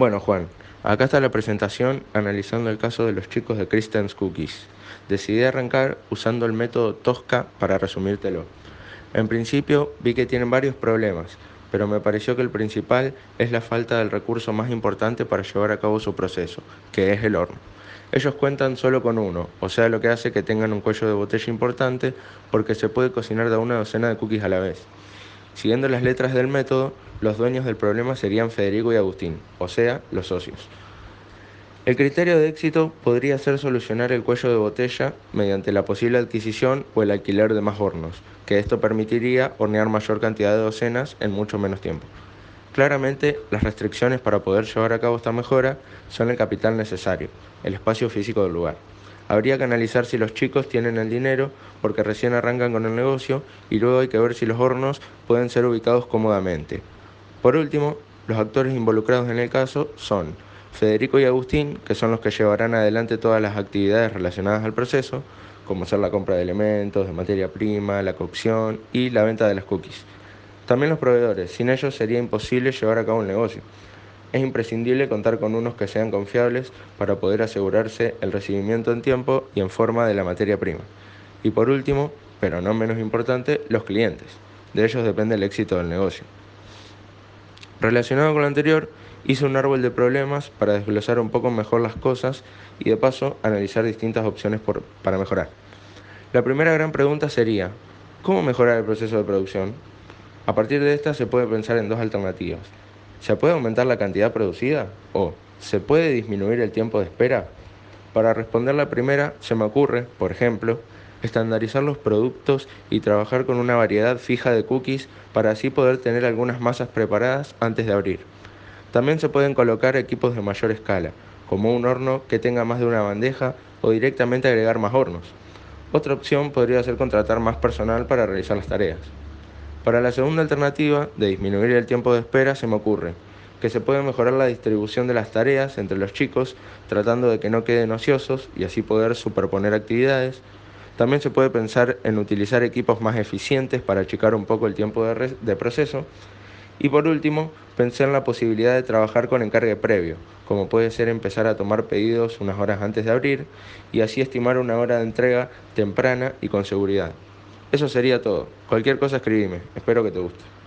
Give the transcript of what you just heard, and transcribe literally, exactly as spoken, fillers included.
Bueno, Juan, acá está la presentación analizando el caso de los chicos de Kristen's Cookies. Decidí arrancar usando el método Tosca para resumírtelo. En principio vi que tienen varios problemas, pero me pareció que el principal es la falta del recurso más importante para llevar a cabo su proceso, que es el horno. Ellos cuentan solo con uno, o sea, lo que hace que tengan un cuello de botella importante porque se puede cocinar de una docena de cookies a la vez. Siguiendo las letras del método, los dueños del problema serían Federico y Agustín, o sea, los socios. El criterio de éxito podría ser solucionar el cuello de botella mediante la posible adquisición o el alquiler de más hornos, que esto permitiría hornear mayor cantidad de docenas en mucho menos tiempo. Claramente, las restricciones para poder llevar a cabo esta mejora son el capital necesario, el espacio físico del lugar. Habría que analizar si los chicos tienen el dinero porque recién arrancan con el negocio y luego hay que ver si los hornos pueden ser ubicados cómodamente. Por último, los actores involucrados en el caso son Federico y Agustín, que son los que llevarán adelante todas las actividades relacionadas al proceso, como ser la compra de elementos, de materia prima, la cocción y la venta de las cookies. También los proveedores, sin ellos sería imposible llevar a cabo el negocio. Es imprescindible contar con unos que sean confiables para poder asegurarse el recibimiento en tiempo y en forma de la materia prima. Y por último, pero no menos importante, los clientes. De ellos depende el éxito del negocio. Relacionado con lo anterior, hice un árbol de problemas para desglosar un poco mejor las cosas y de paso analizar distintas opciones por, para mejorar. La primera gran pregunta sería, ¿cómo mejorar el proceso de producción? A partir de esta se puede pensar en dos alternativas. ¿Se puede aumentar la cantidad producida? ¿O se puede disminuir el tiempo de espera? Para responder la primera, se me ocurre, por ejemplo, estandarizar los productos y trabajar con una variedad fija de cookies para así poder tener algunas masas preparadas antes de abrir. También se pueden colocar equipos de mayor escala, como un horno que tenga más de una bandeja o directamente agregar más hornos. Otra opción podría ser contratar más personal para realizar las tareas. Para la segunda alternativa, de disminuir el tiempo de espera, se me ocurre que se puede mejorar la distribución de las tareas entre los chicos, tratando de que no queden ociosos y así poder superponer actividades. También se puede pensar en utilizar equipos más eficientes para achicar un poco el tiempo de, de proceso. Y por último, pensé en la posibilidad de trabajar con encargue previo, como puede ser empezar a tomar pedidos unas horas antes de abrir y así estimar una hora de entrega temprana y con seguridad. Eso sería todo. Cualquier cosa escribime. Espero que te guste.